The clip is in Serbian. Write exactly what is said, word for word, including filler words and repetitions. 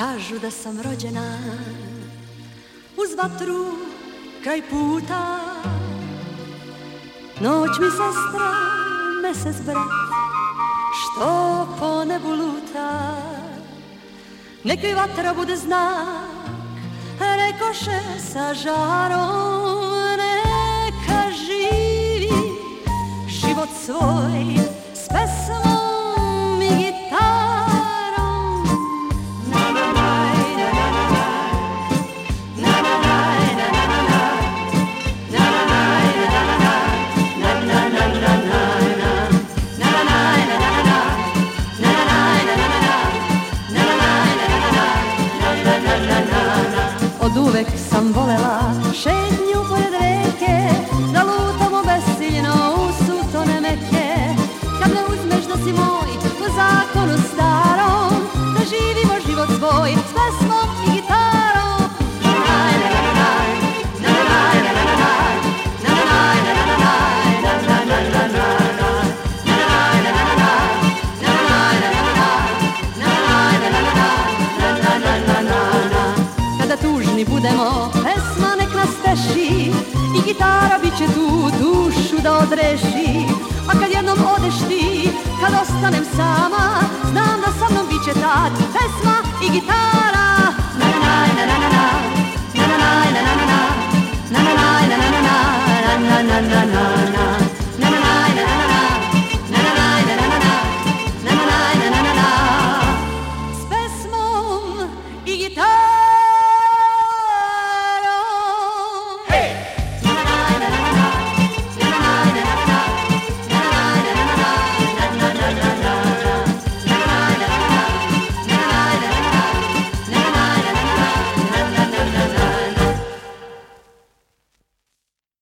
Kažu da sam rođena uz vatru kraj puta. Noć mi sestra, mesec brat, što po nebu luta. Nek mi vatra bude znak, rekoše sa žarom. Neka živi život svoj s pesmom i gitarom. Od uvek sam volela šetnju pored reke, da lutamo besiljno u sutone meke. Kad me uzmeš da si moj po zakonu starom, da živimo život svoj s pesmom i gitarom. Kada tužni budemo, pesma nek nas teši i gitara bit će tu dušu da odreši. A kad jednom odeš ti, kad ostanem sama, znam da sa mnom bit će tad pesma i gitara.